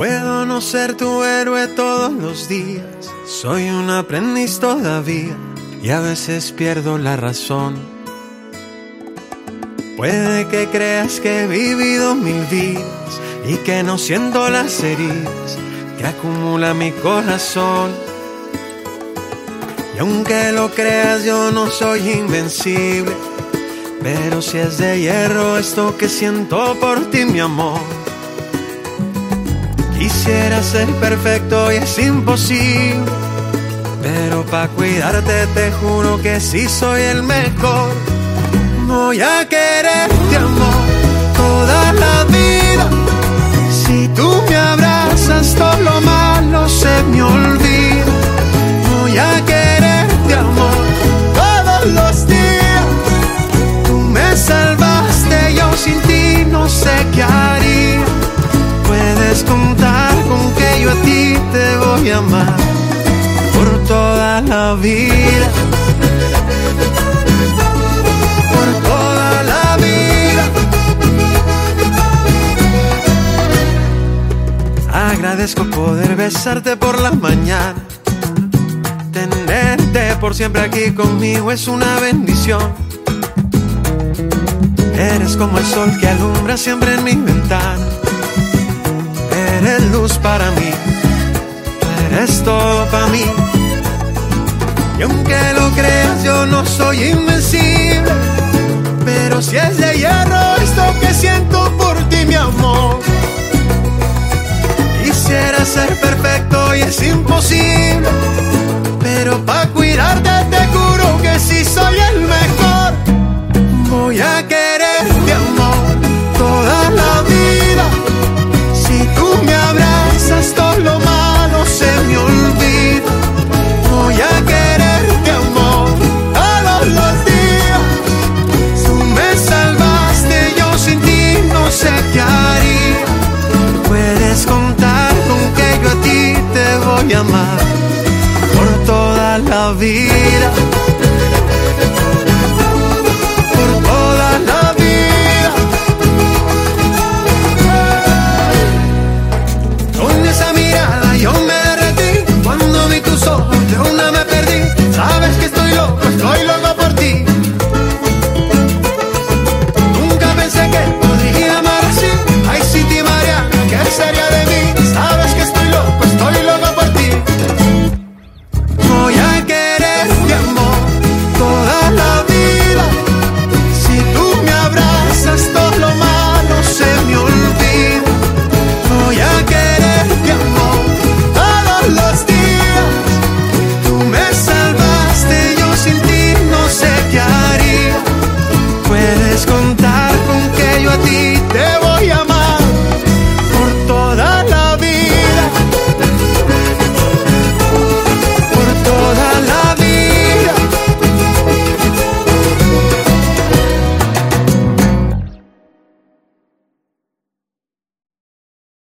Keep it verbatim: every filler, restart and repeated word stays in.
Puedo no ser tu héroe todos los días, soy un aprendiz todavía y a veces pierdo la razón. Puede que creas que he vivido mil vidas y que no siento las heridas que acumula mi corazón. Y aunque lo creas, yo no soy invencible, pero si es de hierro esto que siento por ti, mi amor. Quisiera ser perfecto y es imposible, pero pa' cuidarte te juro que sí soy el mejor. Voy a quererte, amor, toda la vida. Si tú me abrazas, todo lo malo se me olvida. Voy a quererte, amor, todos los días. Tú me salvaste, yo sin ti no sé qué haría. Puedes contar con que yo a ti te voy a amar por toda la vida. Por toda la vida. Agradezco poder besarte por la mañana. Tenerte por siempre aquí conmigo es una bendición. Eres como el sol que alumbra siempre en mi ventana. Eres luz para mí, eres todo para mí. Y aunque lo creas, yo no soy invencible, pero si es de hierro